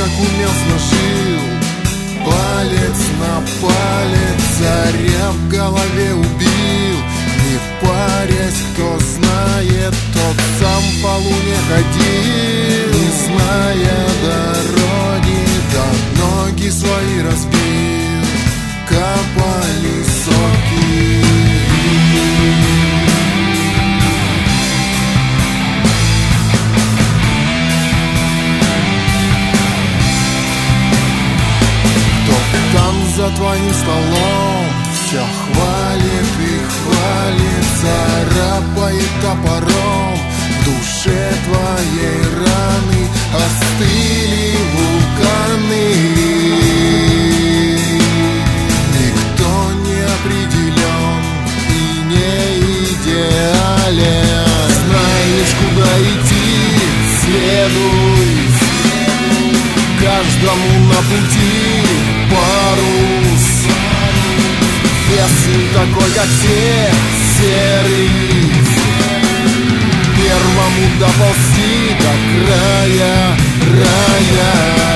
как умел, сложил палец на палец, царя в голове убил. Не парясь, кто знает, тот сам по луне ходил, не зная дороги, да ноги свои разбил, капали соки. Там за твоим столом все хвалит и хвалит, царапает топором. В душе твоей раны остыли вулканы. Никто не определен и не идеален. Знаешь, куда идти, следуй. Каждому на пути парус, вес не такой, как все, серый. Первому доползти до края рая.